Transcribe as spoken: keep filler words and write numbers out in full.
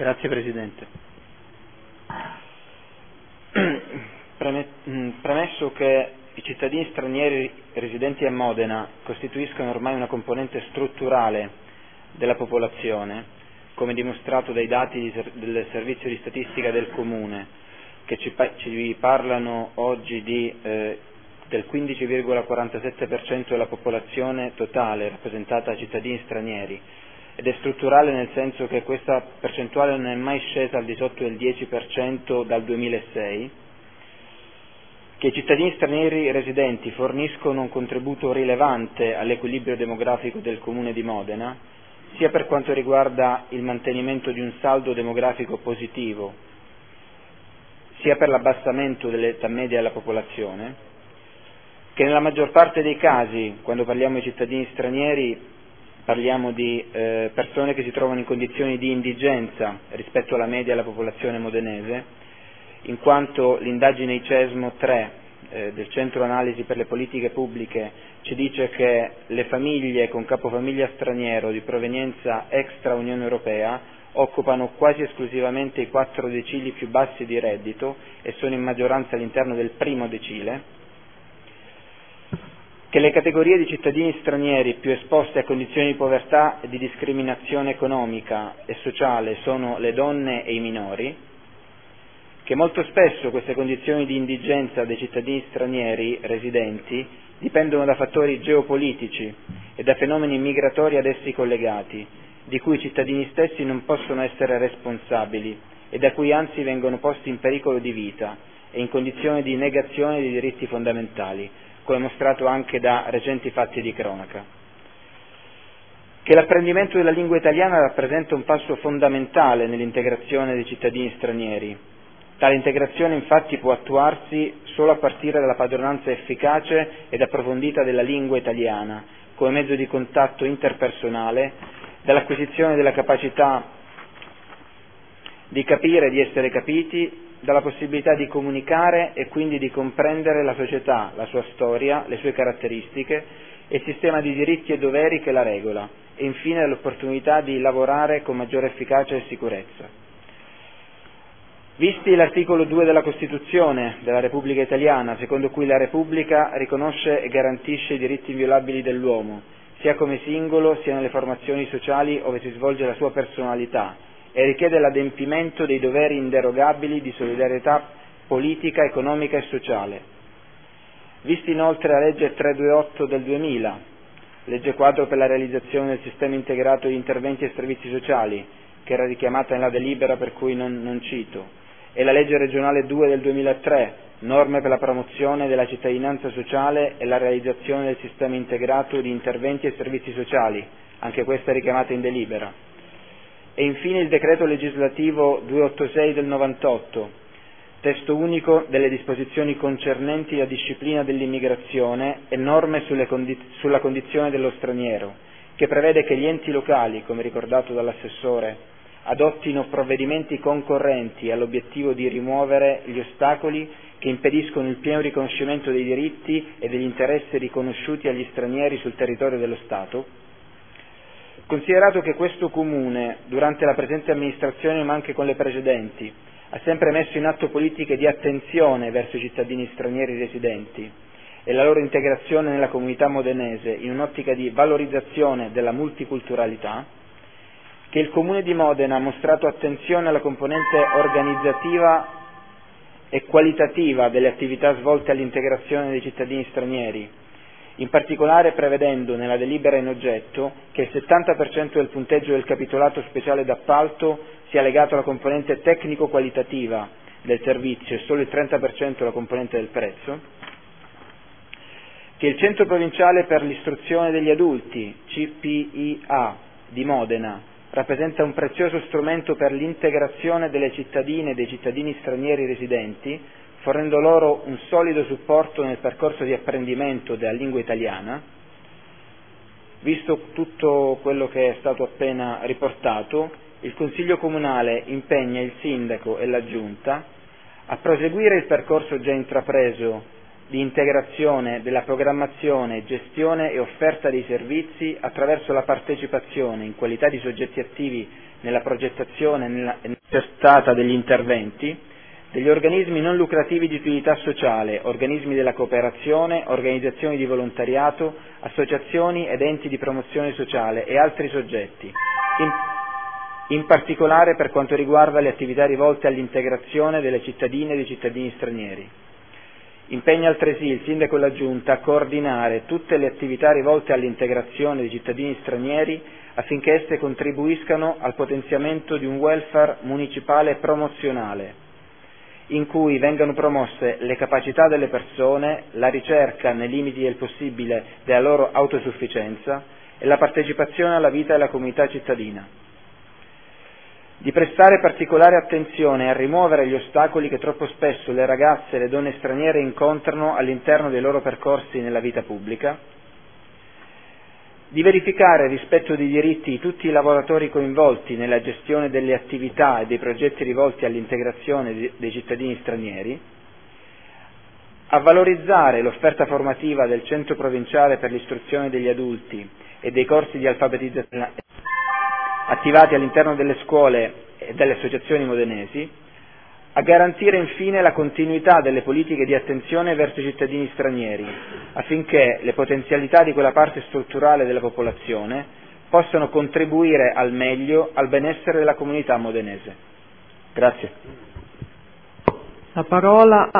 Grazie Presidente. Premesso che i cittadini stranieri residenti a Modena costituiscono ormai una componente strutturale della popolazione, come dimostrato dai dati del Servizio di Statistica del Comune, che ci, ci parlano oggi di, eh, del quindici virgola quarantasette per cento della popolazione totale rappresentata da cittadini stranieri, ed è strutturale nel senso che questa percentuale non è mai scesa al di sotto del dieci per cento dal duemilasei, che i cittadini stranieri residenti forniscono un contributo rilevante all'equilibrio demografico del Comune di Modena, sia per quanto riguarda il mantenimento di un saldo demografico positivo, sia per l'abbassamento dell'età media della popolazione, che nella maggior parte dei casi, quando parliamo di cittadini stranieri, parliamo di eh, persone che si trovano in condizioni di indigenza rispetto alla media della popolazione modenese, in quanto l'indagine I C E S M O tre eh, del Centro Analisi per le Politiche Pubbliche ci dice che le famiglie con capofamiglia straniero di provenienza extra Unione Europea occupano quasi esclusivamente i quattro decili più bassi di reddito e sono in maggioranza all'interno del primo decile, che le categorie di cittadini stranieri più esposte a condizioni di povertà e di discriminazione economica e sociale sono le donne e i minori, che molto spesso queste condizioni di indigenza dei cittadini stranieri residenti dipendono da fattori geopolitici e da fenomeni migratori ad essi collegati, di cui i cittadini stessi non possono essere responsabili e da cui anzi vengono posti in pericolo di vita e in condizioni di negazione dei diritti fondamentali, come mostrato anche da recenti fatti di cronaca. Che l'apprendimento della lingua italiana rappresenta un passo fondamentale nell'integrazione dei cittadini stranieri. Tale integrazione infatti può attuarsi solo a partire dalla padronanza efficace ed approfondita della lingua italiana come mezzo di contatto interpersonale, dall'acquisizione della capacità di capire e di essere capiti, dalla possibilità di comunicare e quindi di comprendere la società, la sua storia, le sue caratteristiche e il sistema di diritti e doveri che la regola, e infine dall'opportunità di lavorare con maggiore efficacia e sicurezza. Visti l'articolo due della Costituzione della Repubblica Italiana, secondo cui la Repubblica riconosce e garantisce i diritti inviolabili dell'uomo, sia come singolo sia nelle formazioni sociali ove si svolge la sua personalità, e richiede l'adempimento dei doveri inderogabili di solidarietà politica, economica e sociale. Visti inoltre la legge trecentoventotto del duemila, legge quadro per la realizzazione del sistema integrato di interventi e servizi sociali, che era richiamata nella delibera per cui non, non cito, e la legge regionale due del duemilatré, norme per la promozione della cittadinanza sociale e la realizzazione del sistema integrato di interventi e servizi sociali, anche questa richiamata in delibera. E infine il decreto legislativo duecentottantasei del novantotto, testo unico delle disposizioni concernenti la disciplina dell'immigrazione e norme sulle condi- sulla condizione dello straniero, che prevede che gli enti locali, come ricordato dall'assessore, adottino provvedimenti concorrenti all'obiettivo di rimuovere gli ostacoli che impediscono il pieno riconoscimento dei diritti e degli interessi riconosciuti agli stranieri sul territorio dello Stato. Considerato che questo Comune, durante la presente amministrazione ma anche con le precedenti, ha sempre messo in atto politiche di attenzione verso i cittadini stranieri residenti e la loro integrazione nella comunità modenese in un'ottica di valorizzazione della multiculturalità, che il Comune di Modena ha mostrato attenzione alla componente organizzativa e qualitativa delle attività svolte all'integrazione dei cittadini stranieri, in particolare prevedendo nella delibera in oggetto che il settanta per cento del punteggio del capitolato speciale d'appalto sia legato alla componente tecnico-qualitativa del servizio e solo il trenta per cento alla componente del prezzo, che il Centro Provinciale per l'Istruzione degli Adulti, C P I A, di Modena, rappresenta un prezioso strumento per l'integrazione delle cittadine e dei cittadini stranieri residenti, fornendo loro un solido supporto nel percorso di apprendimento della lingua italiana. Visto tutto quello che è stato appena riportato, il Consiglio Comunale impegna il Sindaco e la Giunta a proseguire il percorso già intrapreso di integrazione della programmazione, gestione e offerta dei servizi attraverso la partecipazione in qualità di soggetti attivi nella progettazione e nella testata degli interventi degli organismi non lucrativi di utilità sociale, organismi della cooperazione, organizzazioni di volontariato, associazioni ed enti di promozione sociale e altri soggetti, in, in particolare per quanto riguarda le attività rivolte all'integrazione delle cittadine e dei cittadini stranieri. Impegna altresì il Sindaco e la Giunta a coordinare tutte le attività rivolte all'integrazione dei cittadini stranieri affinché esse contribuiscano al potenziamento di un welfare municipale promozionale, in cui vengano promosse le capacità delle persone, la ricerca, nei limiti del possibile, della loro autosufficienza e la partecipazione alla vita della comunità cittadina. Di prestare particolare attenzione a rimuovere gli ostacoli che troppo spesso le ragazze e le donne straniere incontrano all'interno dei loro percorsi nella vita pubblica, di verificare il rispetto dei diritti di tutti i lavoratori coinvolti nella gestione delle attività e dei progetti rivolti all'integrazione dei cittadini stranieri, a valorizzare l'offerta formativa del Centro Provinciale per l'Istruzione degli Adulti e dei corsi di alfabetizzazione attivati all'interno delle scuole e delle associazioni modenesi, a garantire infine la continuità delle politiche di attenzione verso i cittadini stranieri, affinché le potenzialità di quella parte strutturale della popolazione possano contribuire al meglio al benessere della comunità modenese. Grazie. La parola